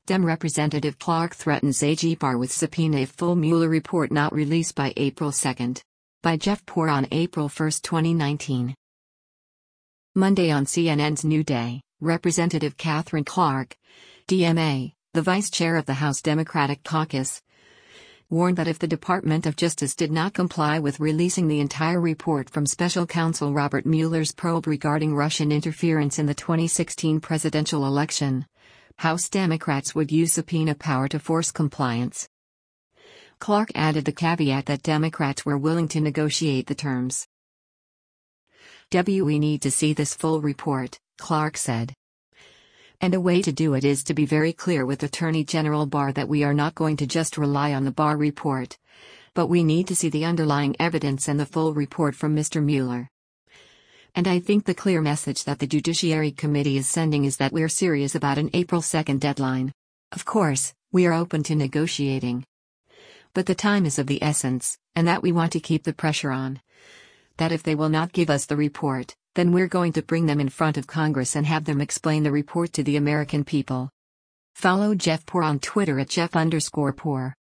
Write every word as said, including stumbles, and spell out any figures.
Dem Representative Clark threatens A G Barr with subpoena if full Mueller report not released by April second. By Jeff Poor on April first, twenty nineteen. Monday on C N N's New Day, Representative Katherine Clark, D M A, the vice chair of the House Democratic Caucus, warned that if the Department of Justice did not comply with releasing the entire report from Special Counsel Robert Mueller's probe regarding Russian interference in the twenty sixteen presidential election, House Democrats would use subpoena power to force compliance. Clark added the caveat that Democrats were willing to negotiate the terms. We need to see this full report, Clark said. And a way to do it is to be very clear with Attorney General Barr that we are not going to just rely on the Barr report, but we need to see the underlying evidence and the full report from Mister Mueller. And I think the clear message that the Judiciary Committee is sending is that we're serious about an April second deadline. Of course, we are open to negotiating. But the time is of the essence, and that we want to keep the pressure on. That if they will not give us the report, then we're going to bring them in front of Congress and have them explain the report to the American people. Follow Jeff Poor on Twitter at Jeff underscore Poor.